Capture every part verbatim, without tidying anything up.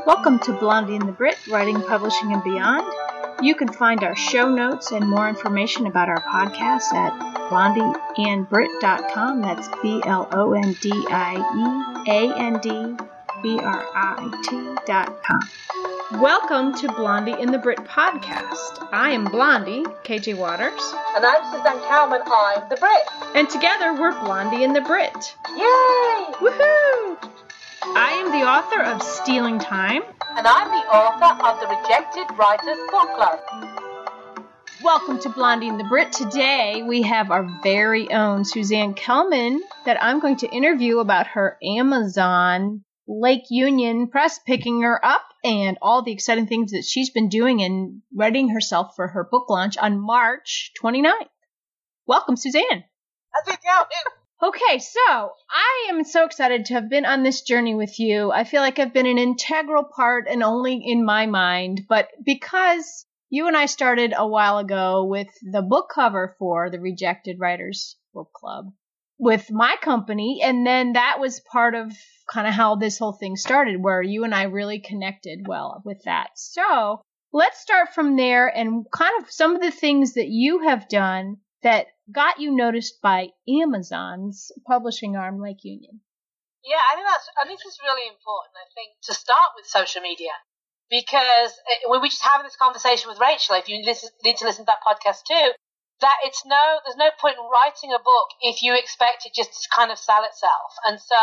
Welcome to Blondie and the Brit, Writing, Publishing, and Beyond. You can find our show notes and more information about our podcast at blondie and brit dot com. That's B L O N D I E A N D B R I T dot com. Welcome to Blondie and the Brit podcast. I am Blondie, K J Waters. And I'm Suzanne Cowman, I'm the Brit. And together we're Blondie and the Brit. Yay! Woohoo! I am the author of Stealing Time. And I'm the author of the Rejected Writers Book Club. Welcome to Blondie and the Brit. Today we have our very own Suzanne Kelman that I'm going to interview about her Amazon Lake Union Press picking her up and all the exciting things that she's been doing and readying herself for her book launch on March twenty-ninth. Welcome, Suzanne. How's it going? Okay, so I am so excited to have been on this journey with you. I feel like I've been an integral part and only in my mind, but because you and I started a while ago with the book cover for the Rejected Writers Book Club with my company, and then that was part of kind of how this whole thing started, where you and I really connected well with that. So let's start from there and kind of some of the things that you have done that got you noticed by Amazon's publishing arm, Lake Union. Yeah, I think that's. I think this is really important. I think to start with social media, because we were just having this conversation with Rachel. If you listen, need to listen to that podcast too, that it's no, there's no point in writing a book if you expect it just to kind of sell itself. And so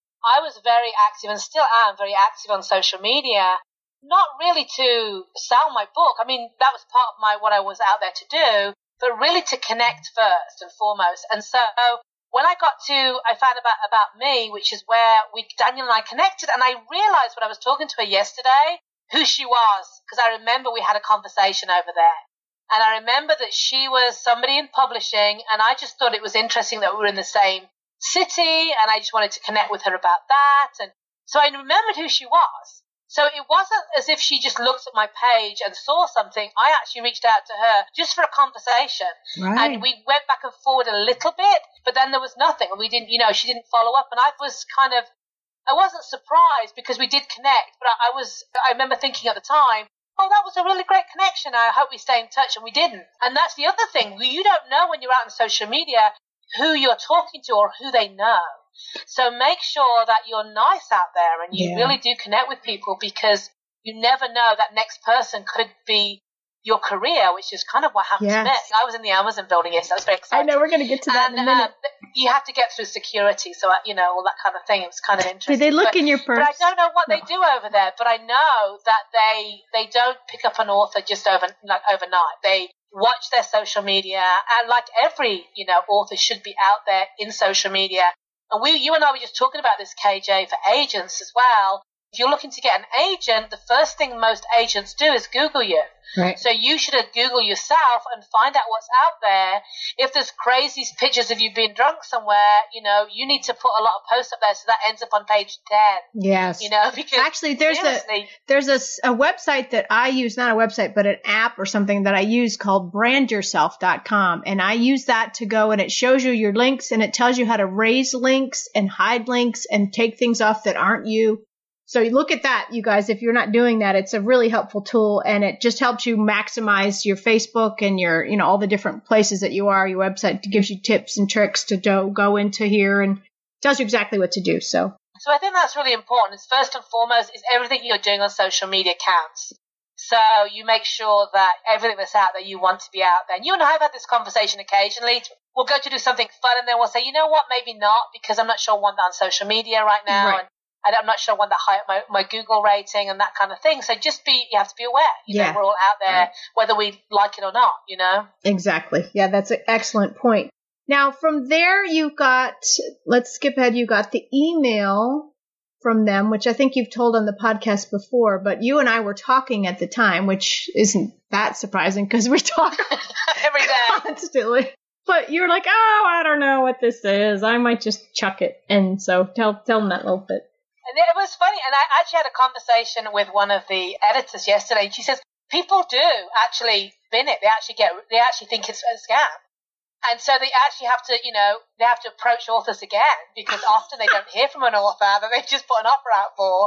I was very active, and still am very active on social media. Not really to sell my book. I mean, that was part of my what I was out there to do. But really to connect first and foremost. And so when I got to, I found about, about me, which is where we, Daniel and I connected, and I realized when I was talking to her yesterday who she was, because I remember we had a conversation over there. And I remember that she was somebody in publishing, and I just thought it was interesting that we were in the same city, and I just wanted to connect with her about that. And so I remembered who she was. So it wasn't as if she just looked at my page and saw something. I actually reached out to her just for a conversation. Right. And we went back and forward a little bit, but then there was nothing. And we didn't, you know, she didn't follow up. And I was kind of, I wasn't surprised because we did connect, but I, I was, I remember thinking at the time, oh, that was a really great connection. I hope we stay in touch. And we didn't. And that's the other thing. You don't know when you're out on social media who you're talking to or who they know. So make sure that you're nice out there and you yeah. really do connect with people, because you never know that next person could be your career, which is kind of what happened yes. to me. I was in the Amazon building yesterday. That was very exciting. I know, we're going to get to that and, in a minute. Uh, you have to get through security, so, you know, all that kind of thing. It was kind of interesting. Did they look but, in your purse? But I don't know what no. they do over there, but I know that they they don't pick up an author just over like overnight. They watch their social media, and like every, you know, author should be out there in social media. And we, you and I were just talking about this, K J, for agents as well. If you're looking to get an agent, the first thing most agents do is Google you. Right. So you should Google yourself and find out what's out there. If there's crazy pictures of you being drunk somewhere, you know, you need to put a lot of posts up there so that ends up on page ten. Yes. You know, because actually there's seriously, a there's a, a website that I use, not a website, but an app or something that I use called brand yourself dot com. And I use that to go and it shows you your links and it tells you how to raise links and hide links and take things off that aren't you. So you look at that, you guys. If you're not doing that, it's a really helpful tool, and it just helps you maximize your Facebook and your, you know, all the different places that you are. Your website gives you tips and tricks to do, go into here and tells you exactly what to do. So, so I think that's really important. It's first and foremost is everything you're doing on social media counts. So you make sure that everything that's out there, you want to be out there. And you and I have had this conversation occasionally. We'll go to do something fun, and then we'll say, you know what, maybe not, because I'm not sure I want that on social media right now. Right. And I'm not sure I want the high, my, my Google rating and that kind of thing. So just be, you have to be aware. You yeah. know, we're all out there, right. whether we like it or not, you know? Exactly. Yeah, that's an excellent point. Now, from there, you got, let's skip ahead, you got the email from them, which I think you've told on the podcast before, but you and I were talking at the time, which isn't that surprising because we talk every day constantly. But you're like, oh, I don't know what this is. I might just chuck it. And so tell tell them that little bit. And it was funny, and I actually had a conversation with one of the editors yesterday, and she says, people do actually bin it. They actually get, they actually think it's a scam. And so they actually have to, you know, they have to approach authors again, because often they don't hear from an author that they just put an offer out for.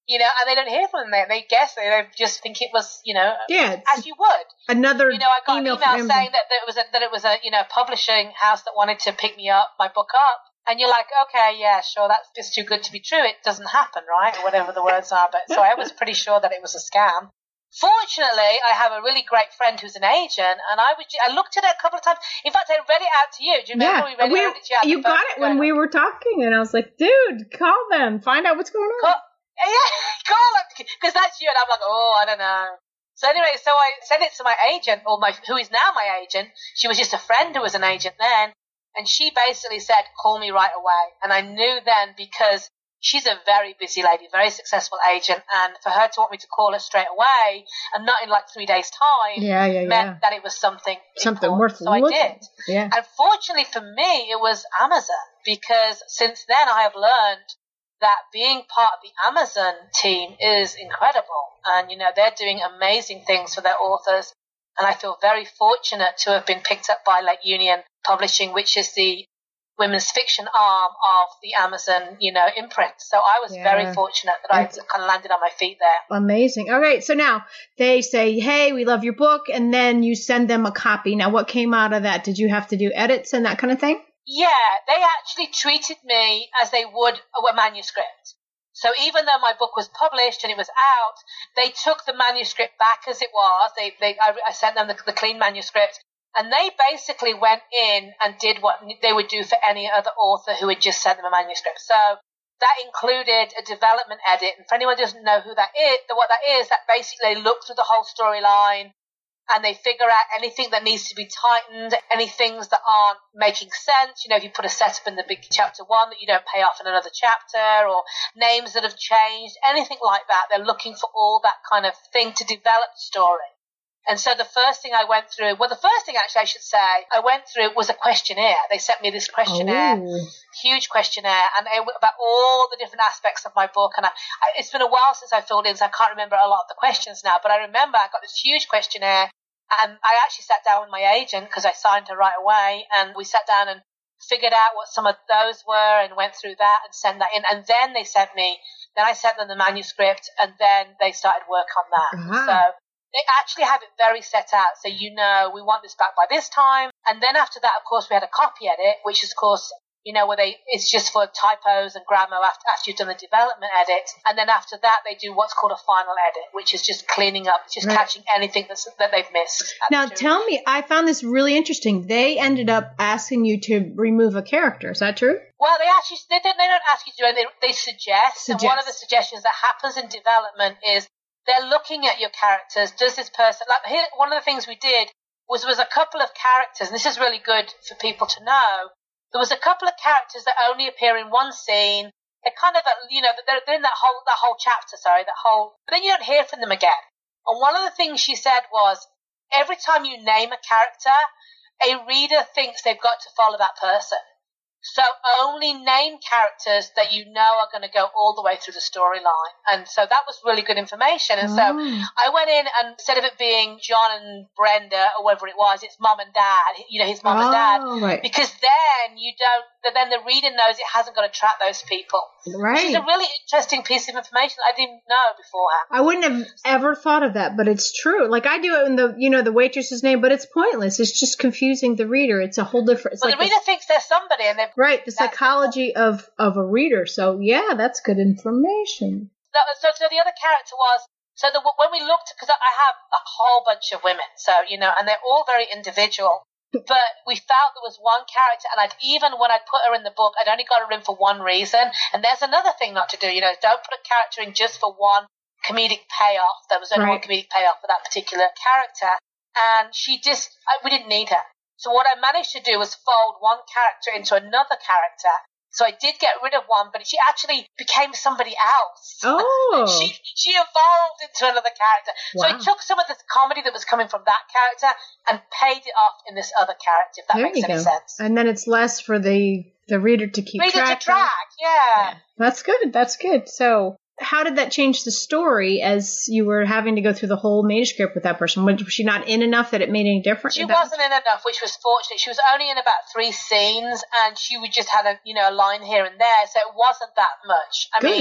You know, and they don't hear from them. They, they guess, they, they just think it was, you know, yeah, as you would. Another You know, I got email an email from saying that, that it was a, that it was a, you know, publishing house that wanted to pick me up, my book up. And you're like, okay, yeah, sure, that's just too good to be true. It doesn't happen, right? Or whatever the words are. But so I was pretty sure that it was a scam. Fortunately, I have a really great friend who's an agent, and I was, I looked at it a couple of times. In fact, I read it out to you. Do you remember yeah. we read we, it out to you? You got it when we were talking, and I was like, dude, call them. Find out what's going on. Call, yeah, call them. Because that's you. And I'm like, oh, I don't know. So anyway, so I sent it to my agent, or my who is now my agent. She was just a friend who was an agent then. And she basically said, call me right away. And I knew then because she's a very busy lady, very successful agent. And for her to want me to call her straight away and not in like three days' time yeah, yeah, meant yeah. that it was something Something important. worth so looking. I did. Yeah. And fortunately for me, it was Amazon because since then I have learned that being part of the Amazon team is incredible. And, you know, they're doing amazing things for their authors. And I feel very fortunate to have been picked up by Lake Union Publishing, which is the women's fiction arm of the Amazon, you know, imprint. So I was yeah. very fortunate that That's I kind of landed on my feet there. Amazing. Okay, so now they say, hey, we love your book, and then you send them a copy. Now, what came out of that? Did you have to do edits and that kind of thing? Yeah, they actually treated me as they would a manuscript. So even though my book was published and it was out, they took the manuscript back as it was. They, they, I, I sent them the, the clean manuscript, and they basically went in and did what they would do for any other author who had just sent them a manuscript. So that included a development edit. And for anyone who doesn't know who that is, what that is, that basically they look through the whole storyline and they figure out anything that needs to be tightened, any things that aren't making sense. You know, if you put a setup in the big chapter one that you don't pay off in another chapter, or names that have changed, anything like that. They're looking for all that kind of thing to develop the story. And so the first thing I went through, well, the first thing actually I should say I went through was a questionnaire. They sent me this questionnaire, oh. huge questionnaire, and it, about all the different aspects of my book. And I, I, it's been a while since I filled in, so I can't remember a lot of the questions now. But I remember I got this huge questionnaire, and I actually sat down with my agent because I signed her right away, and we sat down and figured out what some of those were and went through that and sent that in. And then they sent me, then I sent them the manuscript, and then they started work on that. Uh-huh. So they actually have it very set out. So, you know, we want this back by this time. And then after that, of course, we had a copy edit, which is, of course, you know, where they, it's just for typos and grammar after, after you've done the development edit. And then after that, they do what's called a final edit, which is just cleaning up, just right. catching anything that's, that they've missed. Now, tell me, I found this really interesting. They ended up asking you to remove a character. Is that true? Well, they actually, they don't, they don't ask you to do anything. They, they suggest, suggest. And one of the suggestions that happens in development is they're looking at your characters. Does this person, like here, one of the things we did was, was a couple of characters, and this is really good for people to know. There was a couple of characters that only appear in one scene. They're kind of, you know, they're, they're in that whole, that whole chapter, sorry, that whole, but then you don't hear from them again. And one of the things she said was, every time you name a character, a reader thinks they've got to follow that person. So only name characters that you know are going to go all the way through the storyline. And so that was really good information. And oh. so I went in, and instead of it being John and Brenda or whatever it was, it's mom and dad, you know, his mom oh, and dad. Right. Because then you don't, then the reader knows it hasn't got to track those people. Right. Which is a really interesting piece of information I didn't know beforehand. I wouldn't have ever thought of that, but it's true. Like I do it in the, you know, the waitress's name, but it's pointless. It's just confusing the reader. It's a whole different. It's well, like the reader the, thinks they're somebody, and they're right. The psychology of, of a reader. So yeah, that's good information. So, so, so the other character was, so the, when we looked, because I have a whole bunch of women, so, you know, and they're all very individual, but we felt there was one character, and I'd even, when I'd put her in the book, I'd only got her in for one reason, and there's another thing not to do, you know, don't put a character in just for one comedic payoff. There was only right. one comedic payoff for that particular character, and she just, we didn't need her. So what I managed to do was fold one character into another character. So I did get rid of one, but she actually became somebody else. Oh. she she evolved into another character. Wow. So I took some of the comedy that was coming from that character and paid it off in this other character, if that there makes any go. sense. And then it's less for the, the reader to keep reader track to track, yeah. yeah. That's good. That's good. So how did that change the story as you were having to go through the whole manuscript with that person? Was she not in enough that it made any difference? She wasn't in enough, which was fortunate. She was only in about three scenes, and she would just had a, you know, a line here and there, so it wasn't that much. I Good. mean,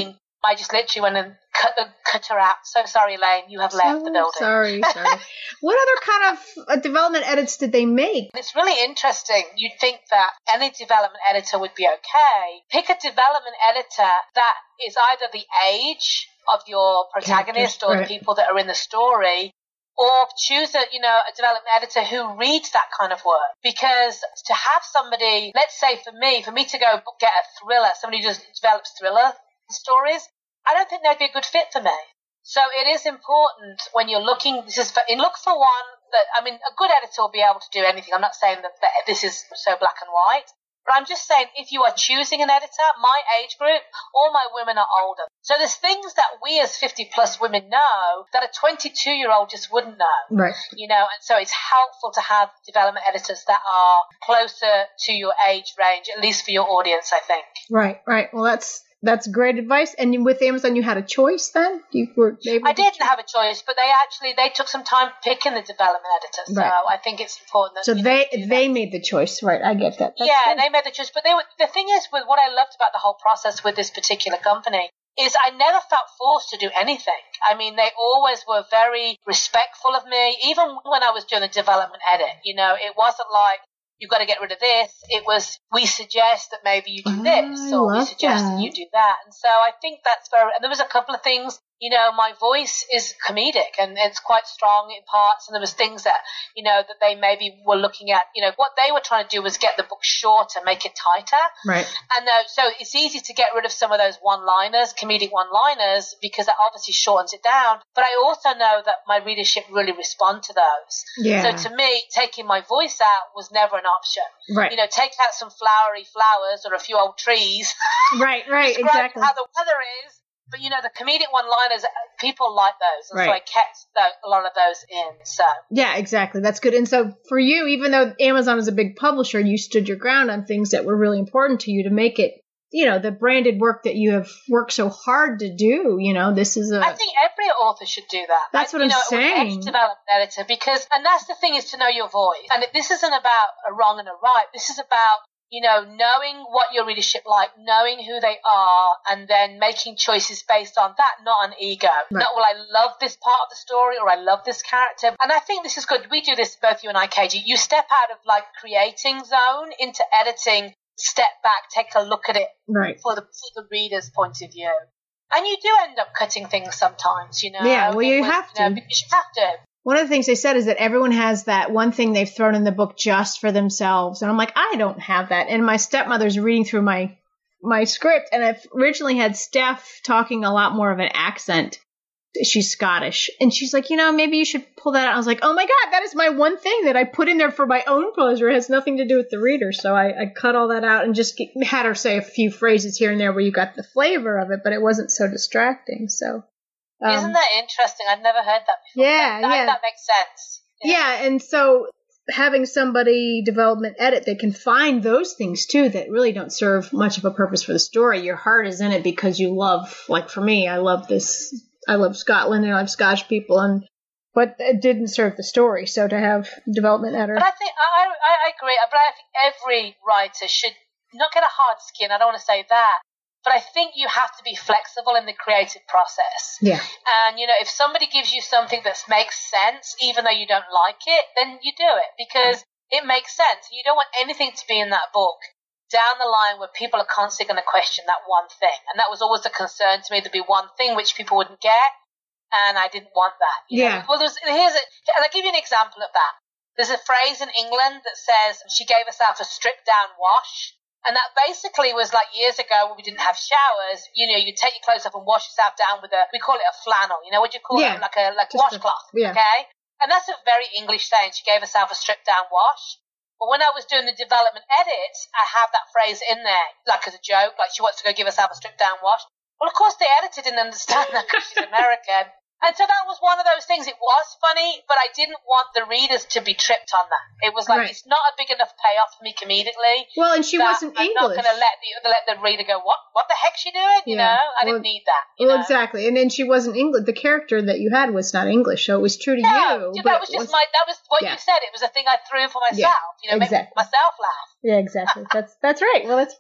I just literally went and cut, uh, cut her out. So sorry, Elaine, you have left so the building. Sorry, sorry. What other kind of uh, development edits did they make? It's really interesting. You'd think that any development editor would be okay. Pick a development editor that is either the age of your protagonist or right. the people that are in the story, or choose a, you know, a development editor who reads that kind of work. Because to have somebody, let's say for me, for me to go get a thriller, somebody who just develops thriller stories, I don't think they'd be a good fit for me. So it is important when you're looking, this is for, look for one that, I mean, a good editor will be able to do anything. I'm not saying that, that this is so black and white, but I'm just saying if you are choosing an editor, my age group, all my women are older. So there's things that we as fifty plus women know that a twenty-two year old just wouldn't know. Right. You know, and so it's helpful to have development editors that are closer to your age range, at least for your audience, I think. Right, right. Well, that's That's great advice. And with Amazon, you had a choice then? You were able I to didn't choose? have a choice, but they actually, they took some time picking the development editor. So Right. I think it's important that So you they know, do they that. made the choice, right? I get that. That's yeah, good. they made the choice. But they were, the thing is, with what I loved about the whole process with this particular company is I never felt forced to do anything. I mean, they always were very respectful of me, even when I was doing the development edit. You know, it wasn't like, you've got to get rid of this. It was, we suggest that maybe you do Oh, this, I or we love suggest that. that you do that. And so I think that's very, and there was a couple of things, you know, my voice is comedic and it's quite strong in parts. And there was things that, you know, that they maybe were looking at, you know, what they were trying to do was get the book shorter, make it tighter. Right. And uh, so it's easy to get rid of some of those one-liners, comedic one-liners, because that obviously shortens it down. But I also know that my readership really respond to those. Yeah. So to me, taking my voice out was never an option. Right. You know, take out some flowery flowers or a few old trees. Right, right, Describe exactly. how the weather is. But, you know, the comedic one-liners, people like those. And Right. so I kept the, a lot of those in. So Yeah, exactly. That's good. And so for you, even though Amazon is a big publisher, you stood your ground on things that were really important to you to make it, you know, the branded work that you have worked so hard to do. You know, this is a... I think every author should do that. That's I, what you I'm know, saying. With every development editor, because, and that's the thing, is to know your voice. And this isn't about a wrong and a right. This is about, you know, knowing what your readership like, knowing who they are, and then making choices based on that, not on ego. Right. Not, well, I love this part of the story, or I love this character. And I think this is good. We do this, both you and I, K G. You step out of, like, creating zone into editing, step back, take a look at it Right. for the, for the reader's point of view. And you do end up cutting things sometimes, you know. Yeah, well, you It was- have you know, to. because you have to. One of the things they said is that everyone has that one thing they've thrown in the book just for themselves. And I'm like, I don't have that. And my stepmother's reading through my my script, and I've originally had Steph talking a lot more of an accent. She's Scottish. And she's like, you know, maybe you should pull that out. I was like, oh my God, that is my one thing that I put in there for my own pleasure. It has nothing to do with the reader. So I, I cut all that out and just get, had her say a few phrases here and there where you got the flavor of it, but it wasn't so distracting. So, um, Isn't that interesting? I've never heard that before. Yeah, that, yeah. That makes sense. Yeah, and so having somebody development edit, they can find those things too that really don't serve much of a purpose for the story. Your heart is in it because you love, like for me, I love this, I love Scotland and I love Scottish people, and but it didn't serve the story. So to have development editor, But I think, I, I, I agree, but I think every writer should not get a hard skin. I don't want to say that. But I think you have to be flexible in the creative process. yeah, And, you know, if somebody gives you something that makes sense, even though you don't like it, then you do it because it makes sense. You don't want anything to be in that book down the line where people are constantly going to question that one thing. And that was always a concern to me. There'd be one thing which people wouldn't get, and I didn't want that. You Yeah. know? Well, there's, here's a, and I'll give you an example of that. There's a phrase in England that says she gave herself a stripped-down wash. And that basically was like years ago when we didn't have showers. You know, you take your clothes off and wash yourself down with a, we call it a flannel. You know what you call Yeah. it? Like a like Just a- washcloth. yeah. Okay? And that's a very English saying. She gave herself a stripped down wash. But when I was doing the development edit, I have that phrase in there, like as a joke, like she wants to go give herself a stripped down wash. Well, of course, the editor didn't understand that because she's American. And so that was one of those things. It was funny, but I didn't want the readers to be tripped on that. It was like, Right. it's not a big enough payoff for me comedically. well, and she that wasn't I'm English. not going to let the let the reader go, what What the heck's she doing? You Yeah. know, I Well, didn't need that. You Well, know? exactly, and then she wasn't English. The character that you had was not English, so it was true to No, you. yeah, but that was it just my. That was what yeah. you said. It was a thing I threw for myself. Yeah, you know, exactly. make myself laugh. Yeah, exactly. That's that's right. Well, that's fine.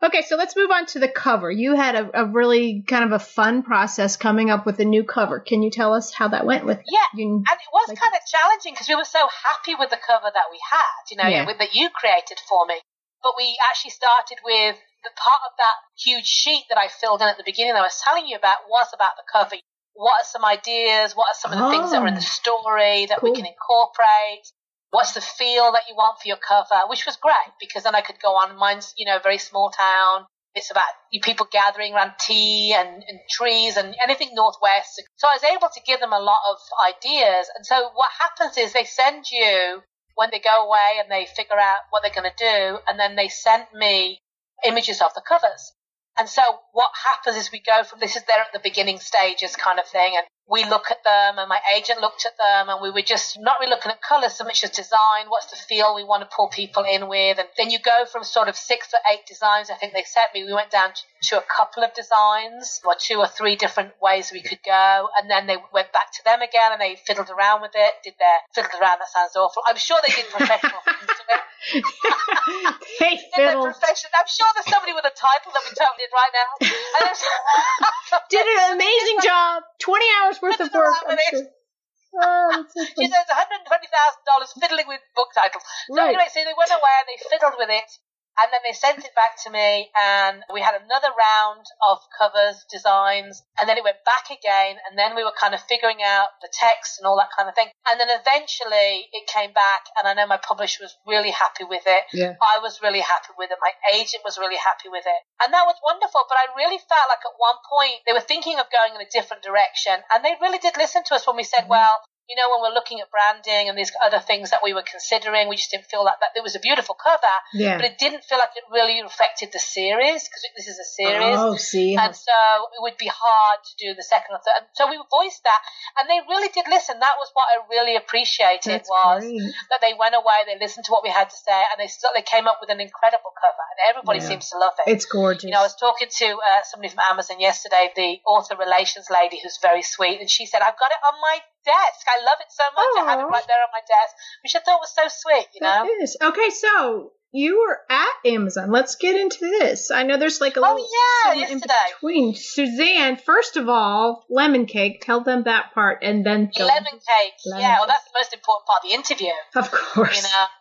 Okay, so let's move on to the cover. You had a, a really kind of a fun process coming up with a new cover. Can you tell us how that went with it? Yeah, you, and it was like, kind of challenging because we were so happy with the cover that we had, you know, Yeah. with, that you created for me. But we actually started with the part of that huge sheet that I filled in at the beginning that I was telling you about was about the cover. What are some ideas? What are some of the Oh, things that are in the story that cool. we can incorporate? What's the feel that you want for your cover? Which was great because then I could go on. Mine's, you know, very small town. It's about you people gathering around tea and, and trees and anything Northwest. So I was able to give them a lot of ideas. And so what happens is they send you, when they go away and they figure out what they're going to do, and then they send me images of the covers. And so what happens is we go from this is there at the beginning stages kind of thing, and we look at them, and my agent looked at them, and we were just not really looking at colours so much as design. What's the feel we want to pull people in with? And then you go from sort of six or eight designs I think they sent me. We went down to, to a couple of designs, or two or three different ways we could go, and then they went back to them again, and they fiddled around with it. Did their fiddled around? That sounds awful. I'm sure they did professional things to it. They fiddled. I'm sure there's somebody with a title that we totally did right now. Did an amazing job. twenty hours worth of work. I'm sure. Oh, that's so she says one hundred twenty thousand dollars fiddling with book titles. So Right. anyway, so they went away and they fiddled with it, and then they sent it back to me, and we had another round of covers, designs, and then it went back again, and then we were kind of figuring out the text and all that kind of thing. And then eventually it came back, and I know my publisher was really happy with it. Yeah. I was really happy with it. My agent was really happy with it. And that was wonderful, but I really felt like at one point they were thinking of going in a different direction, and they really did listen to us when we said, Mm-hmm. well, you know, when we're looking at branding and these other things that we were considering, we just didn't feel like that. It was a beautiful cover, Yeah. but it didn't feel like it really reflected the series, because this is a series. Oh, see. And so it would be hard to do the second or third. And so we voiced that, and they really did listen. That was what I really appreciated. That's was great. that they went away, they listened to what we had to say, and they still, they came up with an incredible cover, and everybody Yeah. seems to love it. It's gorgeous. You know, I was talking to uh, somebody from Amazon yesterday, the author relations lady, who's very sweet, and she said, I've got it on my desk. I love it so much. I have it Aw. right there on my desk, which I thought was so sweet, you know? That is. Okay, so you were at Amazon. Let's get into this. I know there's like a Oh, little yeah, segment in yesterday. between. Suzanne, first of all, lemon cake. Tell them that part, and then go Lemon cake. Lemon yeah, well, cake. that's the most important part of the interview, Of course. you know?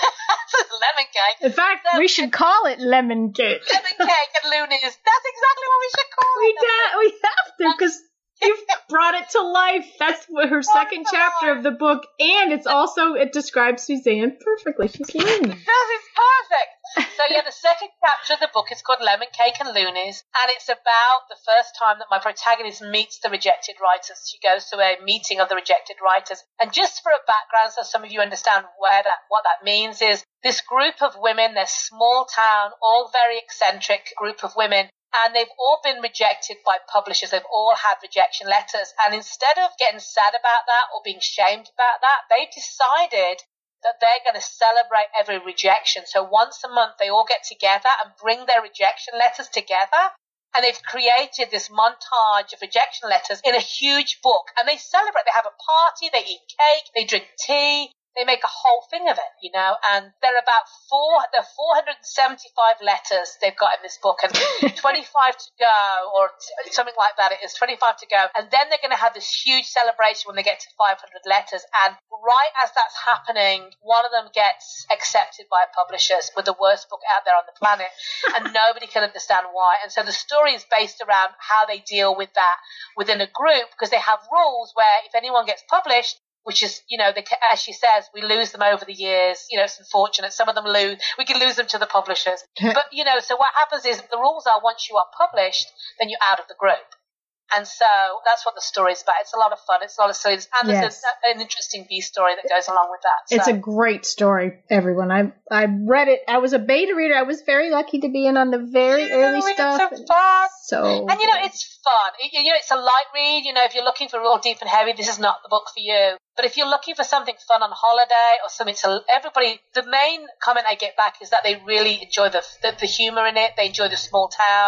Lemon cake. In fact, So- we should call it lemon cake. Lemon cake and Loonies. That's exactly what we should call We it. da- we have to, because you've brought it to life. That's what her second to chapter life. of the book, and it's also it describes Suzanne perfectly. She's loony. It does, it's perfect. So yeah, the second chapter of the book is called Lemon Cake and Loonies, and it's about the first time that my protagonist meets the rejected writers. She goes to a meeting of the rejected writers. And just for a background, so some of you understand where that what that means, is this group of women, they're small town, all very eccentric group of women, and they've all been rejected by publishers. They've all had rejection letters. And instead of getting sad about that or being shamed about that, they decided that they're going to celebrate every rejection. So once a month, they all get together and bring their rejection letters together. And they've created this montage of rejection letters in a huge book. And they celebrate. They have a party, they eat cake, they drink tea. They make a whole thing of it, you know, and there are about four, there are four hundred seventy-five letters they've got in this book, and twenty-five to go, or something like that. It is twenty-five to go. And then they're going to have this huge celebration when they get to five hundred letters. And right as that's happening, one of them gets accepted by publishers with the worst book out there on the planet, and nobody can understand why. And so the story is based around how they deal with that within a group, because they have rules where if anyone gets published, which is, you know, they, as she says, we lose them over the years. You know, it's unfortunate. Some of them lose. We can lose them to the publishers. But, you know, so what happens is the rules are once you are published, then you're out of the group. And so that's what the story is about. It's a lot of fun. It's a lot of silliness. And Yes. there's an, an interesting B story that goes along with that. So. It's a great story, everyone. I I read it. I was a beta reader. I was very lucky to be in on the very Yeah, early we had stuff. some fun. So And, you know, it's fun. It, you know, it's a light read. You know, if you're looking for real deep and heavy, this is not the book for you. But if you're looking for something fun on holiday or something to everybody, the main comment I get back is that they really enjoy the the, the humor in it. They enjoy the small town.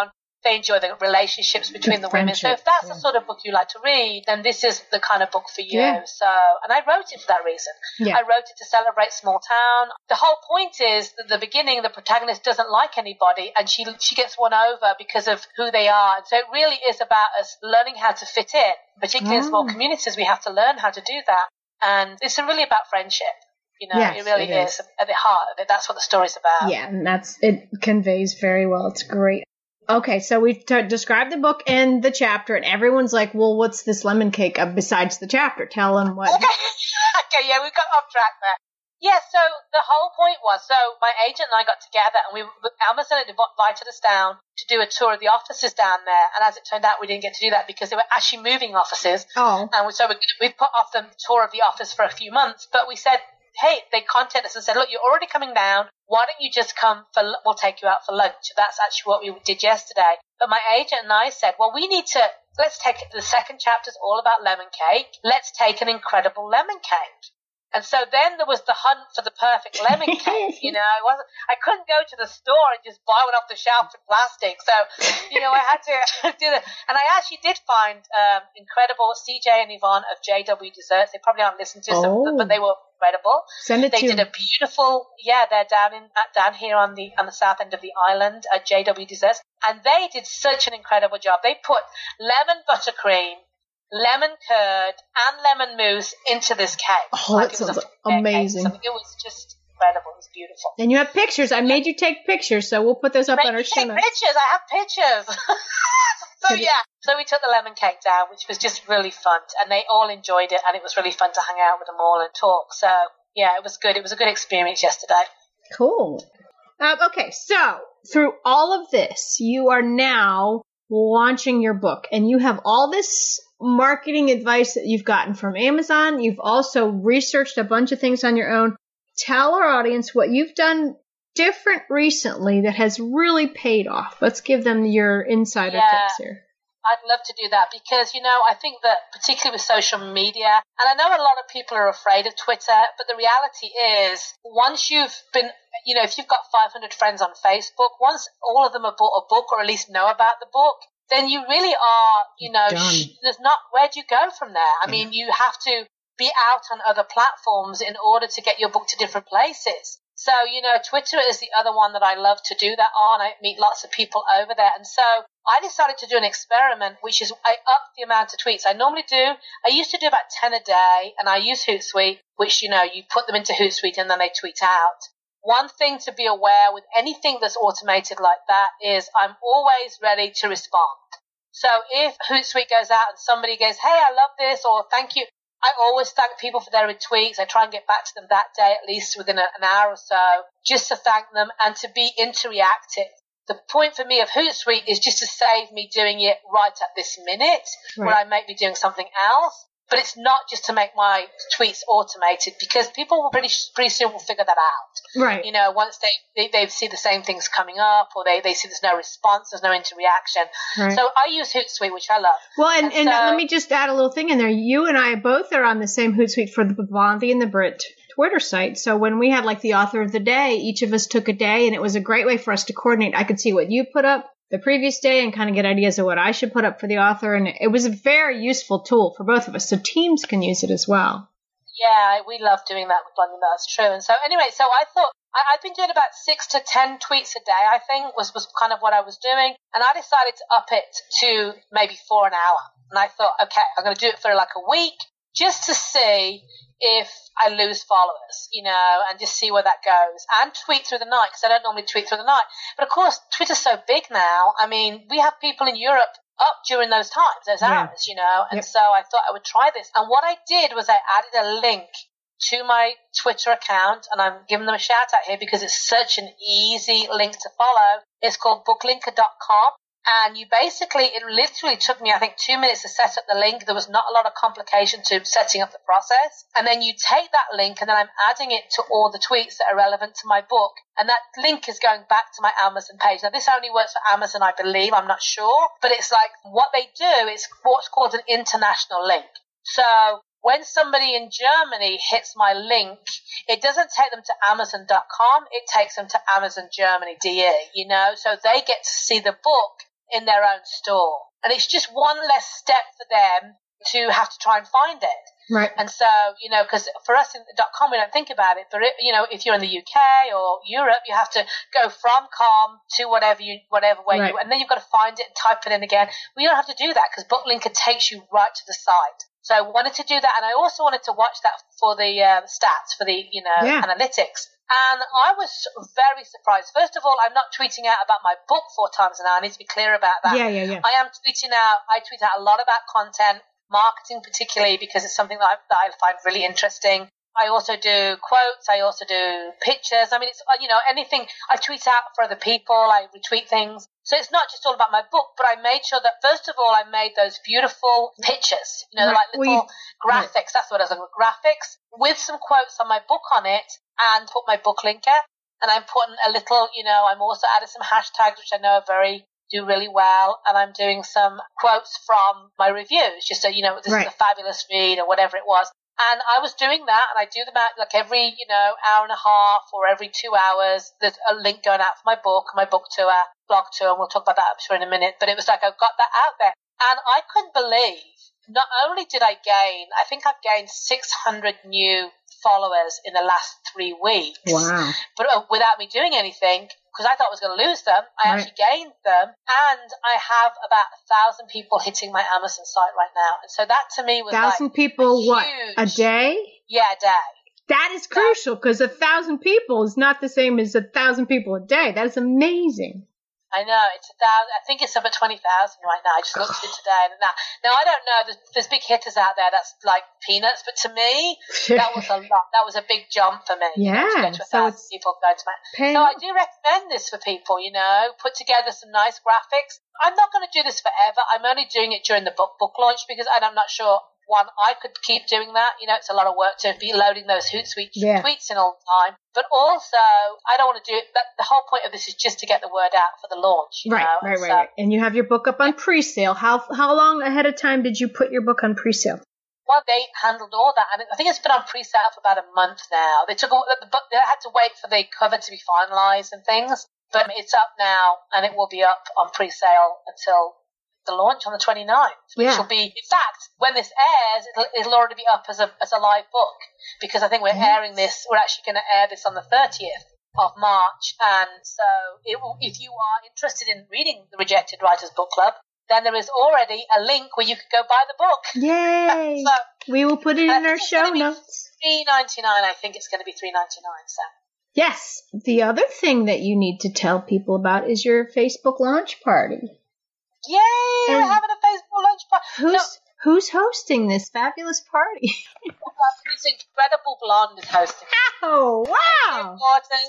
They enjoy the relationships between the, the women. So if that's yeah. the sort of book you like to read, then this is the kind of book for you. Yeah. So, and I wrote it for that reason. Yeah. I wrote it to celebrate small town. The whole point is that at the beginning, the protagonist doesn't like anybody, and she she gets won over because of who they are. And so it really is about us learning how to fit in. Particularly oh. in small communities, we have to learn how to do that. And it's really about friendship. You know, yes, it really it is. is. At the heart of it, that's what the story's about. Yeah, and that's it conveys very well. It's great. Okay, so we've t- described the book and the chapter, and everyone's like, well, what's this lemon cake uh, besides the chapter? Tell them what. Okay, okay, yeah, we got off track there. Yeah, so the whole point was, so my agent and I got together, and we Amazon had invited us down to do a tour of the offices down there, and as it turned out, we didn't get to do that because they were actually moving offices. Oh. And so we, we put off the tour of the office for a few months, but we said, hey, they contacted us and said, look, you're already coming down. Why don't you just come for, we'll take you out for lunch. That's actually what we did yesterday. But my agent and I said, well, we need to, let's take it. The second chapter is all about lemon cake. Let's take an incredible lemon cake. And so then there was the hunt for the perfect lemon cake. You know, I wasn't, I couldn't go to the store and just buy one off the shelf in plastic. So, you know, I had to do that. And I actually did find um, incredible C J and Yvonne of J W Desserts. They probably aren't listening to us, oh. but they were incredible. Send it they to did a beautiful, yeah, they're down in down here on the on the south end of the island at J W Desserts, and they did such an incredible job. They put lemon buttercream, lemon curd, and lemon mousse into this cake. Oh, like that sounds amazing! So it was just incredible. It was beautiful. And you have pictures. I yeah. made you take pictures, so we'll put those up Make on our show notes. Pictures. I have pictures. So yeah, so we took the lemon cake down, which was just really fun, and they all enjoyed it, and it was really fun to hang out with them all and talk. So yeah, it was good. It was a good experience yesterday. Cool. Um, okay, so through all of this, you are now launching your book, and you have all this marketing advice that you've gotten from Amazon. You've also researched a bunch of things on your own. Tell our audience what you've done different recently that has really paid off. Let's give them your insider yeah, tips here. I'd love to do that because, you know, I think that particularly with social media, and I know a lot of people are afraid of Twitter, but the reality is once you've been, you know, if you've got five hundred friends on Facebook, once all of them have bought a book or at least know about the book, then you really are, you know, sh- there's not, where do you go from there? I mean, you have to be out on other platforms in order to get your book to different places. So, you know, Twitter is the other one that I love to do that on. I meet lots of people over there. And so I decided to do an experiment, which is I upped the amount of tweets. I normally do, I used to do about ten a day, and I use Hootsuite, which, you know, you put them into Hootsuite and then they tweet out. One thing to be aware with anything that's automated like that is I'm always ready to respond. So if Hootsuite goes out and somebody goes, hey, I love this, or thank you, I always thank people for their retweets. I try and get back to them that day, at least within a, an hour or so, just to thank them and to be interactive. The point for me of Hootsuite is just to save me doing it right at this minute, right, when I might be doing something else. But it's not just to make my tweets automated, because people will pretty pretty soon will figure that out. Right. You know, once they, they, they see the same things coming up, or they, they see there's no response, there's no interaction. Right. So I use Hootsuite, which I love. Well, and, and, and so, uh, let me just add a little thing in there. You and I both are on the same Hootsuite for the Blondie and the Brit Twitter site. So when we had like the author of the day, each of us took a day, and it was a great way for us to coordinate. I could see what you put up the previous day and kind of get ideas of what I should put up for the author. And it was a very useful tool for both of us. So teams can use it as well. Yeah, we love doing that with Blondie. That's true. And so anyway, so I thought I, I've been doing about six to ten tweets a day, I think, was, was kind of what I was doing. And I decided to up it to maybe four an hour. And I thought, okay, I'm going to do it for like a week just to see if I lose followers, you know, and just see where that goes. And tweet through the night, because I don't normally tweet through the night. But of course, Twitter's so big now. I mean, we have people in Europe up during those times, those yeah. hours, you know. And yep. so I thought I would try this. And what I did was I added a link to my Twitter account, and I'm giving them a shout out here because it's such an easy link to follow. It's called booklinker dot com. And you basically, it literally took me, I think, two minutes to set up the link. There was not a lot of complication to setting up the process. And then you take that link, and then I'm adding it to all the tweets that are relevant to my book. And that link is going back to my Amazon page. Now, this only works for Amazon, I believe. I'm not sure. But it's like what they do is what's called an international link. So when somebody in Germany hits my link, it doesn't take them to amazon dot com. It takes them to Amazon Germany D E, you know. So they get to see the book in their own store. And it's just one less step for them to have to try and find it. Right. And so, you know, because for us in .com, we don't think about it. But, it, you know, if you're in the U K or Europe, you have to go from com to whatever you, whatever way right. you, and then you've got to find it and type it in again. We don't have to do that because BookLinker takes you right to the site. So I wanted to do that. And I also wanted to watch that for the uh, stats, for the, you know, yeah. analytics. And I was very surprised. First of all, I'm not tweeting out about my book four times an hour. I need to be clear about that. Yeah, yeah, yeah. I am tweeting out, I tweet out a lot about content, marketing particularly, because it's something that I, that I find really interesting. I also do quotes. I also do pictures. I mean, it's, you know, anything. I tweet out for other people. I retweet things. So it's not just all about my book, but I made sure that, first of all, I made those beautiful pictures, you know, right. like little well, you, graphics. Right. That's what I was like, graphics with some quotes on my book on it, and put my book linker. And I'm putting a little, you know, I'm also added some hashtags, which I know are very, do really well. And I'm doing some quotes from my reviews, just so, you know, this right. is a fabulous read or whatever it was. And I was doing that, and I do them out like every, you know, hour and a half or every two hours. There's a link going out for my book, my book tour, blog tour, and we'll talk about that I'm sure in a minute. But it was like I got that out there. And I couldn't believe, not only did I gain, I think I've gained six hundred new followers in the last three weeks. Wow. But uh, without me doing anything, because I thought I was going to lose them, I right. actually gained them. And I have about a thousand people hitting my Amazon site right now. And so that to me was thousand like people, huge, what, a day? Yeah, a day. That is crucial because a thousand people is not the same as a thousand people a day. That is amazing. I know, it's a thousand. I think it's up at twenty thousand right now. I just looked at it today. And now, now I don't know. There's, there's big hitters out there that's like peanuts, but to me, that was a lot. That was a big jump for me. Yeah. You know, to get to a thousand so people going to my. So I do recommend this for people. You know, put together some nice graphics. I'm not going to do this forever. I'm only doing it during the book book launch because I'm not sure. One, I could keep doing that. You know, it's a lot of work to be loading those Hootsuite yeah. tweets in all the time. But also, I don't want to do it. That, the whole point of this is just to get the word out for the launch. You right, know? right, and right, so, right. And you have your book up on pre-sale. How how long ahead of time did you put your book on pre-sale? Well, they handled all that. And I think it's been on pre-sale for about a month now. They took a, the book. They had to wait for the cover to be finalized and things. But it's up now, and it will be up on pre-sale until the launch on the twenty-ninth, which yeah. will be, in fact, when this airs, it'll, it'll already be up as a as a live book, because I think we're yes. airing this, we're actually going to air this on the thirtieth of March, and so it will, if you are interested in reading the Rejected Writers Book Club, then there is already a link where you can go buy the book. Yay! So, we will put it in our show notes. three ninety-nine, I think it's going to be three ninety-nine, so. Yes, the other thing that you need to tell people about is your Facebook launch party. Yay! And we're having a Facebook lunch party. Who's so, who's hosting this fabulous party? This incredible blonde is hosting. Oh wow!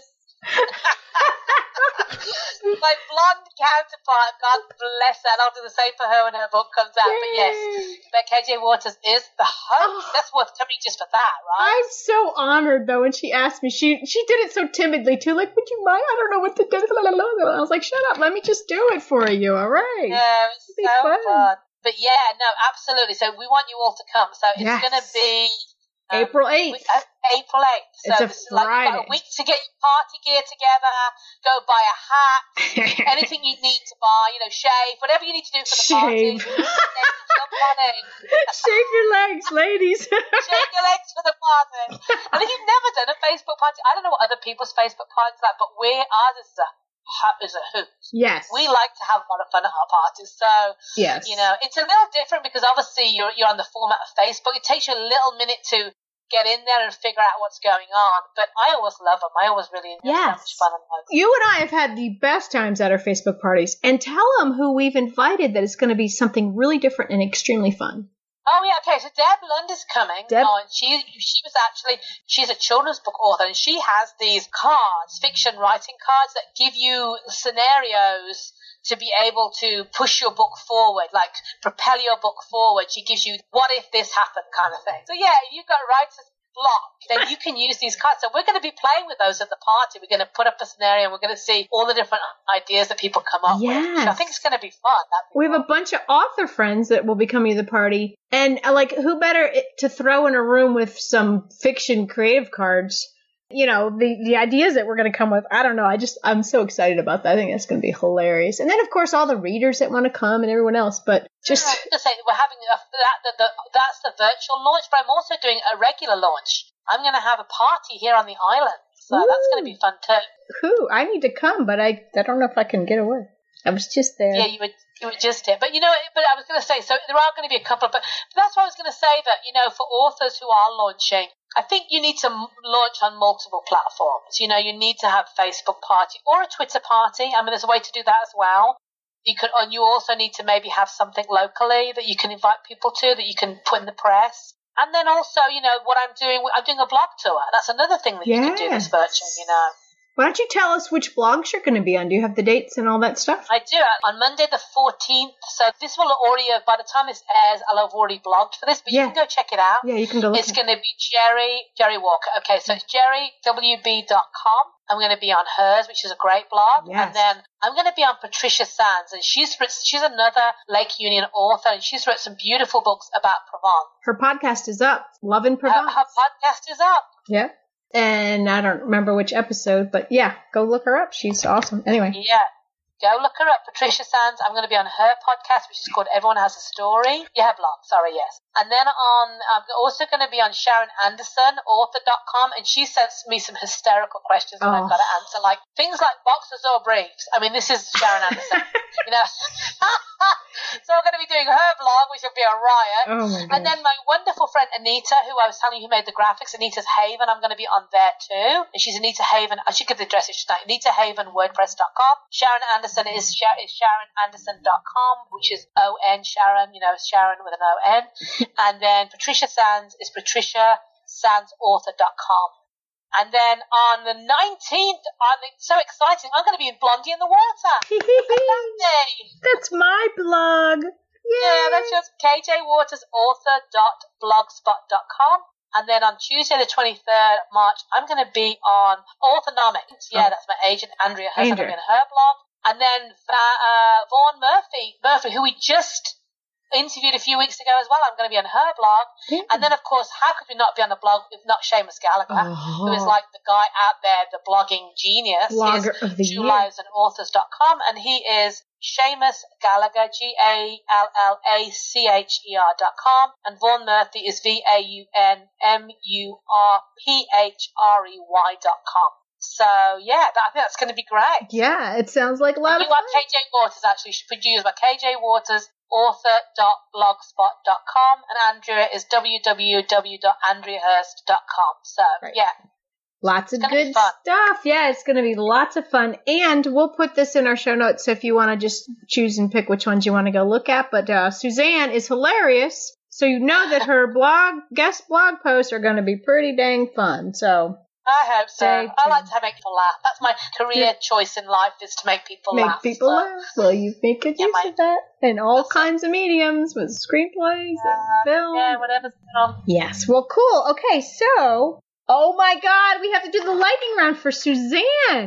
My blonde counterpart, God bless her. I'll do the same for her when her book comes out. Yay. But yes, but K J Waters is the host. Oh. That's worth coming just for that, right? I'm so honored though when she asked me. She she did it so timidly too. Like, would you mind? I don't know what to do. I was like, shut up. Let me just do it for you. All right. Yeah, it's so fun. fun. But yeah, no, absolutely. So we want you all to come. So it's yes. going to be. Um, April eighth. Uh, April eighth. So it's a this is Friday. like about a week to get your party gear together, go buy a hat, anything you need to buy, you know, shave, whatever you need to do for the shave. party. Jump on in. Shave your legs, ladies. Shave your legs for the party. And if you've never done a Facebook party, I don't know what other people's Facebook parties are like, but we ours is a is a hoot. Yes. We like to have a lot of fun at our parties. So, yes. you know, it's a little different because obviously you're you're on the format of Facebook. It takes you a little minute to get in there and figure out what's going on. But I always love them. I always really enjoy yes. so much fun on those. You and I have had the best times at our Facebook parties. And tell them who we've invited that it's going to be something really different and extremely fun. Oh, yeah, okay, so Deb Lund is coming. Deb? Oh, and she she was actually, she's a children's book author, and she has these cards, fiction writing cards, that give you scenarios to be able to push your book forward, like propel your book forward. She gives you, what if this happened kind of thing. So, yeah, if you've got writer's block, then you can use these cards. So we're going to be playing with those at the party. We're going to put up a scenario and we're going to see all the different ideas that people come up yes. with. So I think it's going to be fun. Be we fun. have a bunch of author friends that will be coming to the party. And uh, like, who better to throw in a room with some fiction creative cards you know, the, the ideas that we're going to come with. I don't know. I just, I'm so excited about that. I think that's going to be hilarious. And then, of course, all the readers that want to come and everyone else. But just. I was going to say, we're having a, that, the, the, that's the virtual launch, but I'm also doing a regular launch. I'm going to have a party here on the island. So Ooh. That's going to be fun too. Who? I need to come, but I, I don't know if I can get away. I was just there. Yeah, you were, you were just here. But, you know, but I was going to say, so there are going to be a couple of, but, but that's why I was going to say that, you know, for authors who are launching, I think you need to m- launch on multiple platforms. You know, you need to have Facebook party or a Twitter party. I mean, there's a way to do that as well. You could, and you also need to maybe have something locally that you can invite people to, that you can put in the press. And then also, you know, what I'm doing, I'm doing a blog tour. That's another thing that yes. you can do that's virtual, you know. Why don't you tell us which blogs you're going to be on? Do you have the dates and all that stuff? I do. On Monday the fourteenth. So this will already, by the time this airs, I'll have already blogged for this, but yeah. you can go check it out. Yeah, you can go look. It's going to be Jerry, Jerry Walker. Okay, so it's jerry w b dot com. I'm going to be on hers, which is a great blog. Yes. And then I'm going to be on Patricia Sands, and she's she's another Lake Union author, and she's written some beautiful books about Provence. Her podcast is up, Love in Provence. Her, her podcast is up. Yeah. And I don't remember which episode, but yeah, go look her up. She's awesome. Anyway. Yeah. Go look her up, Patricia Sands. I'm going to be on her podcast, which is called Everyone Has a Story. Yeah, her blog, sorry, yes. And then on, I'm also going to be on Sharon Anderson, author dot com, and she sends me some hysterical questions that oh. I've got to answer, like things like boxers or briefs. I mean, this is Sharon Anderson, you know. So I'm going to be doing her blog, which will be a riot. Oh my and then my wonderful friend Anita, who I was telling you who made the graphics, Anita's Haven, I'm going to be on there too. And she's Anita Haven. I should give the address tonight. Anita Haven, WordPress dot com. Sharon Anderson is, is Sharon Anderson dot com, which is O N Sharon, you know, Sharon with an O N. And then Patricia Sands is Patricia Sands Author dot com. And then on the nineteenth, I'm so exciting, I'm going to be in Blondie in the Water. That's my blog. Yay. Yeah, that's just k j waters author dot blogspot dot com. And then on Tuesday, the twenty-third of March, I'm going to be on Authornomics. Yeah, oh. That's my agent, Andrea Hurst. I'm going to be in her blog. And then uh, Vaughan Murphy, Murphy, who we just interviewed a few weeks ago as well. I'm going to be on her blog. Yeah. And then, of course, how could we not be on the blog if not Seamus Gallagher, oh. who is like the guy out there, the blogging genius. Blogger he is of the True year. Lives and Authors dot com, and he is Seamus Gallagher, G A L L A C H E R dot com, and Vaughan Murphy is V A U N M U R P H R E Y dot com. So, yeah, that, I think that's going to be great. Yeah, it sounds like a lot and of you fun. You are K J Waters, actually. You should put you as my K J Waters author dot blogspot dot com, and Andrea is w w w dot andrea hurst dot com. So, right. yeah. Lots of good stuff. Yeah, it's going to be lots of fun. And we'll put this in our show notes so if you want to just choose and pick which ones you want to go look at. But uh, Suzanne is hilarious. So you know that her blog, guest blog posts are going to be pretty dang fun. So I hope so. I like to make people laugh. That's my career yeah. choice in life, is to make people make laugh. Make people so. laugh. Well, you make good yeah, use my, of that in all kinds of mediums with screenplays uh, and film. Yeah, whatever's going on. Yes. Well, cool. Okay, so, oh my God, we have to do the lightning round for Suzanne.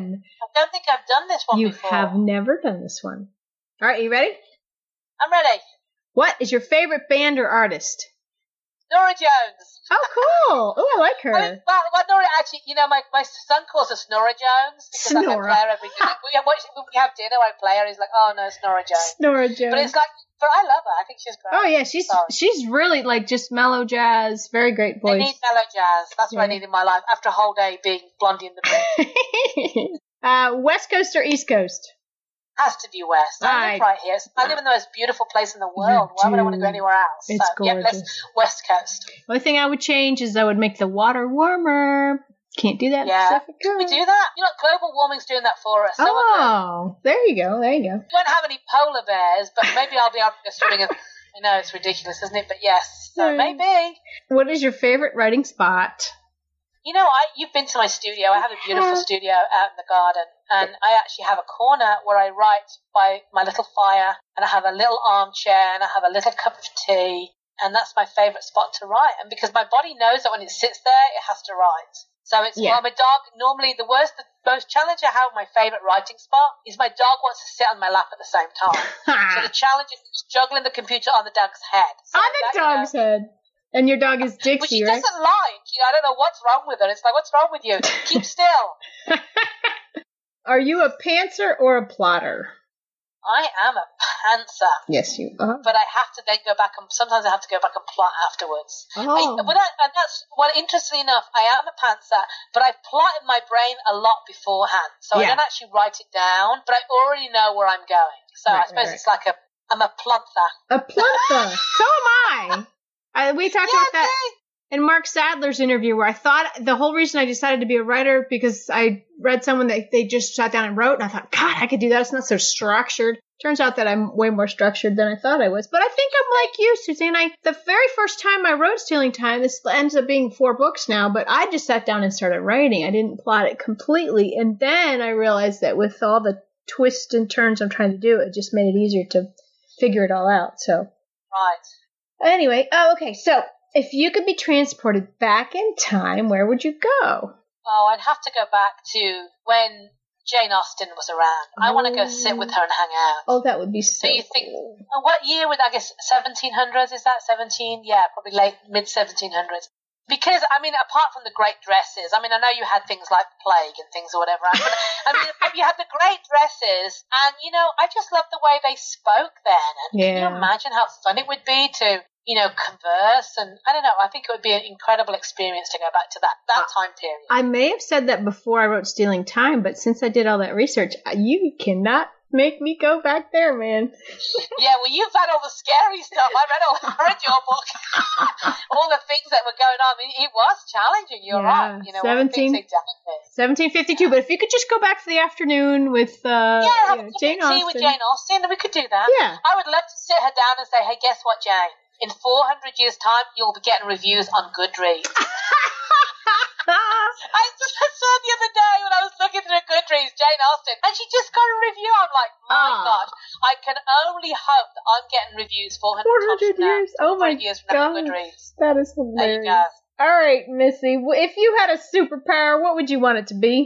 I don't think I've done this one you before. You have never done this one. All right, you ready? I'm ready. What is your favorite band or artist? Norah Jones. Oh, cool. Oh, I like her. I mean, well, well, Norah, actually, you know, my, my son calls her Snorra Jones because Snora. I play her every day. we, have, we have dinner, I play her, he's like, oh, no, Snorra Jones. Snorra Jones. But it's like, but I love her. I think she's great. Oh, yeah, she's Sorry. she's really, like, just mellow jazz, very great voice. I need mellow jazz. That's yeah. what I need in my life after a whole day being Blondie in the Moon. uh, West Coast or East Coast? Has to be West. I, I live right here. I live in the most beautiful place in the world. Why would I want to go anywhere else? It's so, gorgeous. Yeah, let's West Coast. The only thing I would change is I would make the water warmer. Can't do that yeah. in Pacific Coast. We do that? You know, global warming's doing that for us. So oh, there you go. There you go. We won't have any polar bears, but maybe I'll be able to go swimming. I know it's ridiculous, isn't it? But yes, so maybe. What is your favorite writing spot? You know, I you've been to my studio. I have a beautiful studio out in the garden, and I actually have a corner where I write by my little fire, and I have a little armchair, and I have a little cup of tea, and that's my favourite spot to write. And because my body knows that when it sits there, it has to write. So it's yeah. well, my dog normally the worst, the most challenge I have, my favourite writing spot is my dog wants to sit on my lap at the same time. So the challenge is juggling the computer on the dog's head. So on the dog's you know, head. And your dog is Dixie, Which she right? doesn't like. You know, I don't know what's wrong with her. It's like, what's wrong with you? Keep still. Are you a pantser or a plotter? I am a pantser. Yes, you are. But I have to then go back and sometimes I have to go back and plot afterwards. Oh. I, when I, and that's well, interestingly enough, I am a pantser, but I plot in my brain a lot beforehand, so Yeah. I don't actually write it down, but I already know where I'm going. So Right, I suppose right, it's like a I'm a planther. A planther. So am I. I. We talked Yeah, about that okay. in Mark Sadler's interview, where I thought the whole reason I decided to be a writer because I read someone that they just sat down and wrote, and I thought, God, I could do that. It's not so structured. Turns out that I'm way more structured than I thought I was. But I think I'm like you, Suzanne. I the very first time I wrote Stealing Time, this ends up being four books now, but I just sat down and started writing. I didn't plot it completely. And then I realized that with all the twists and turns I'm trying to do, it just made it easier to figure it all out. So Right. anyway, oh, okay. So if you could be transported back in time, where would you go? Oh, I'd have to go back to when Jane Austen was around. I want to go sit with her and hang out. Oh, that would be so So you think, cool. uh, what year would, I guess, seventeen hundreds, is that seventeen? Yeah, probably late, mid seventeen hundreds. Because, I mean, apart from the great dresses, I mean, I know you had things like plague and things or whatever, but, I mean, you had the great dresses, and, you know, I just love the way they spoke then. And Yeah. can you imagine how fun it would be to, you know, converse? And, I don't know, I think it would be an incredible experience to go back to that, that time period. I may have said that before I wrote Stealing Time, but since I did all that research, you cannot make me go back there, man. Yeah, well, you've had all the scary stuff. I read all, I read your book, all the things that were going on. I mean, it was challenging. You're Yeah, right. You know, all the things they dealt with. seventeen fifty-two. But if you could just go back for the afternoon with uh, Yeah, you have know, a Jane tea Austen. with Jane Austen. We could do that. Yeah. I would love to sit her down and say, hey, guess what, Jane? In four hundred years' time, you'll be getting reviews on Goodreads. I just saw the other day when I was looking through Goodreads, Jane Austen, and she just got a review. I'm like, my Ah. God, I can only hope that I'm getting reviews four hundred, four times hundred from now. years. Oh my years from now on God. Goodreads. That is There you hilarious. go. All right, Missy. w- If you had a superpower, what would you want it to be?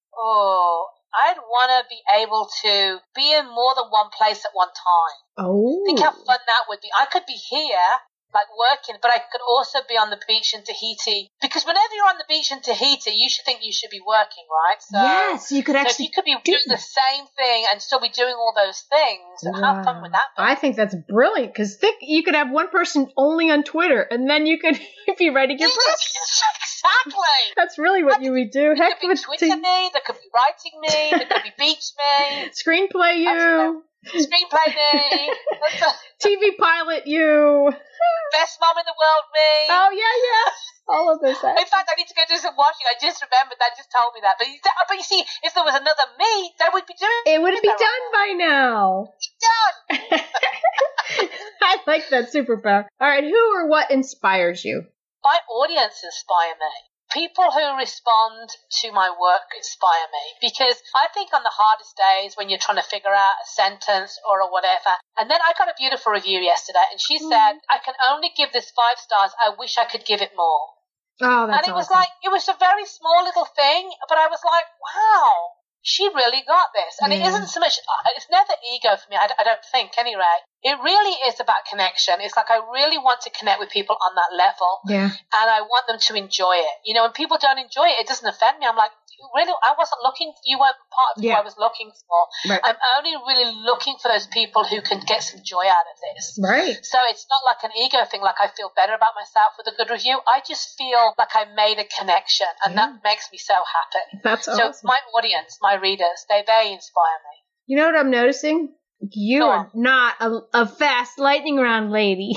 Oh, I'd want to be able to be in more than one place at one time. Oh. Think how fun that would be. I could be here, like working, but I could also be on the beach in Tahiti. Because whenever you're on the beach in Tahiti, you should think you should be working, right? So, Yes, you could so if actually you could be do doing the same thing and still be doing all those things, how fun would that be? I think that's brilliant because think you could have one person only on Twitter, and then you could be writing your book. Exactly. That's really what you would do. There Heck could be with Twitter t- me, there could be writing me, there could be beach me, screenplay you, screenplay me, that's the T V pilot you. best mom in the world me. Oh yeah, yeah. All of this. In fact, I need to go do some washing. I just remembered that. Just told me that. But you, but you see, if there was another me, that would be doing It would be that done by now. right now. Done. I like that superpower. All right, who or what inspires you? My audience inspire me. People who respond to my work inspire me because I think on the hardest days when you're trying to figure out a sentence or a whatever, and then I got a beautiful review yesterday, and she Mm. said, I can only give this five stars. I wish I could give it more. Oh, that's and it was awesome. like, it was a very small little thing, but I was like, wow, she really got this. And Yeah. it isn't so much, it's never ego for me, I, I don't think anyway. It really is about connection. It's like I really want to connect with people on that level. Yeah. And I want them to enjoy it. You know, when people don't enjoy it, it doesn't offend me. I'm like, really, I wasn't looking, you weren't part of Yeah. who I was looking for. Right. I'm only really looking for those people who can get some joy out of this. Right. So it's not like an ego thing, like I feel better about myself with a good review. I just feel like I made a connection, and Yeah. that makes me so happy. That's So awesome. my audience, my readers, they, they inspire me. You know what I'm noticing? You Go are on. not a, a fast lightning round lady.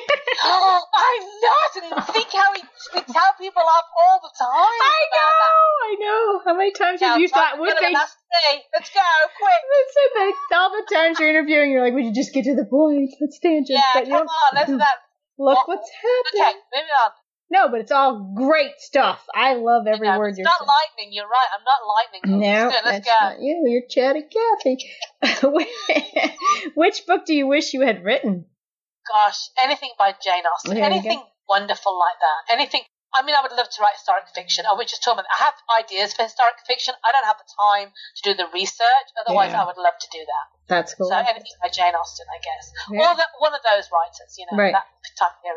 Oh, I'm not. And think how we, we tell people off all the time. I about that. know, I know. How many times Now, have you time thought, to would go to they? the last three. Let's go, quick. They said that all the times you're interviewing, you're like, would you just get to the point? Let's tangent. Yeah, But you come don't- on, let's do that. Look What- what's happening. Okay, moving on. No, but it's all great stuff. I love every No, word it's you're not saying. lightning. You're right. I'm not lightning. No, Let's, do it. Let's that's go. not you. You're Chatty Cathy. Which book do you wish you had written? Gosh, anything by Jane Austen. There you Anything wonderful like that. Anything. I mean, I would love to write historic fiction. I was just talking about, I have ideas for historic fiction. I don't have the time to do the research. Otherwise, Yeah. I would love to do that. That's cool. So anything by Jane Austen, I guess. Yeah. Or that, one of those writers, you know, Right. that time period.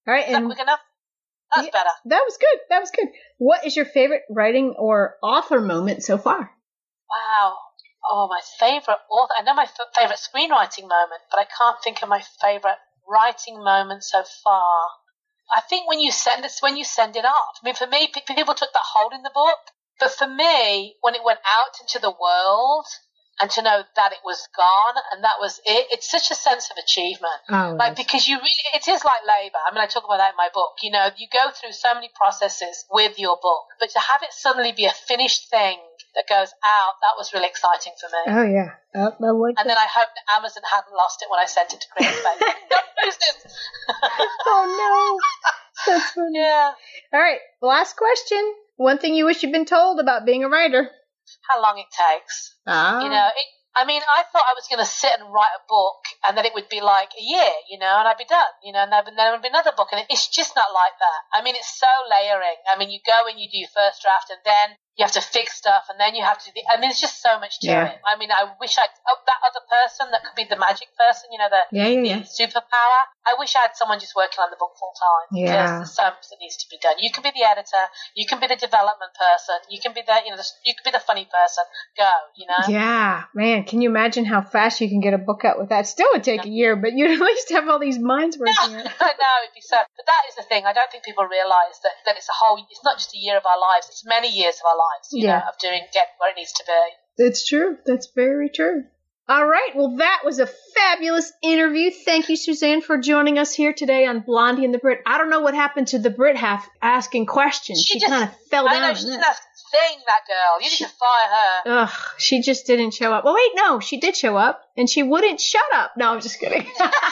All right. Is and that quick enough? That's yeah, better. That was good. That was good. What is your favorite writing or author moment so far? Wow. Oh, my favorite author. I know my f- favorite screenwriting moment, but I can't think of my favorite writing moment so far. I think when you send it, when you send it off. I mean, for me, p- people took that hold in the book, but for me, when it went out into the world, and to know that it was gone and that was it, it's such a sense of achievement. Oh, like, because you really, it is like labor. I mean, I talk about that in my book. You know, you go through so many processes with your book, but to have it suddenly be a finished thing that goes out, that was really exciting for me. Oh, yeah. Oh, I like and then I hope that Amazon hadn't lost it when I sent it to CreateSpace. Don't lose this! Oh, no. That's funny. Yeah. All right. Last question. One thing you wish you'd been told about being a writer. How long it takes. Ah. You know, it, I mean, I thought I was going to sit and write a book and then it would be like a year, you know, and I'd be done, you know, and then there would be another book. And it's just not like that. I mean, it's so layering. I mean, you go and you do your first draft and then you have to fix stuff and then you have to do the, I mean, there's just so much to yeah. it. I mean, I wish I, oh, that other person that could be the magic person, you know, the, yeah, yeah, yeah. the superpower. I wish I had someone just working on the book full time. Yeah. Because there's so much that needs to be done. You can be the editor. You can be the development person. You can be the, you know, the, you can be the funny person. Go, you know? Yeah, man. Can you imagine how fast you can get a book out with that? Still would take a year, but you'd at least have all these minds working No, out. I know, it'd be so. But that is the thing. I don't think people realise that, that it's a whole, it's not just a year of our lives, it's many years of our lives, you Yeah. know, of doing, getting where it needs to be. It's true. That's very true. All right. Well, that was a fabulous interview. Thank you, Suzanne, for joining us here today on Blondie and the Brit. I don't know what happened to the Brit half asking questions. She, She kind of fell I down. know, on she that. didn't ask a thing, that girl. You need to fire her. Ugh, she just didn't show up. Well, wait, no, she did show up, and she wouldn't shut up. No, I'm just kidding.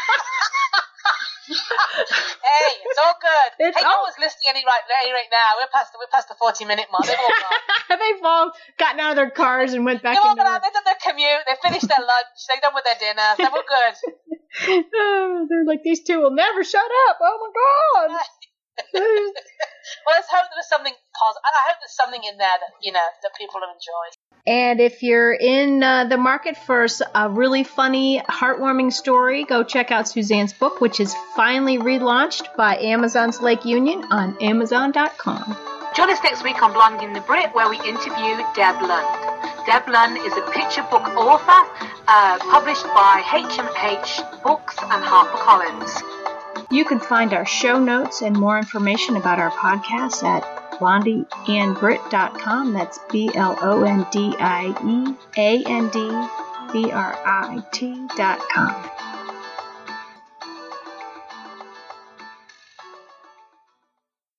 Hey, it's all good. It's hey, all- no one's listening any right, any right now. We're past the, we're past the forty minute mark. They've all gone. They've all gotten out of their cars and went back They've all into gone work. out. They've done their commute. They've finished their lunch. They're done with their dinner. They're all good. Oh, they're like, these two will never shut up. Oh, my God. Well, let's hope there was something positive. I hope there's something in there that, you know, that people have enjoyed. And if you're in uh, the market for a really funny, heartwarming story, go check out Suzanne's book, which is finally relaunched by Amazon's Lake Union on amazon dot com. Join us next week on Blondie and the Brit, where we interview Deb Lund. Deb Lund is a picture book author uh, published by H and H Books and HarperCollins. You can find our show notes and more information about our podcast at blondie and brit dot com. That's B L O N D I E A N D B R I T dot com.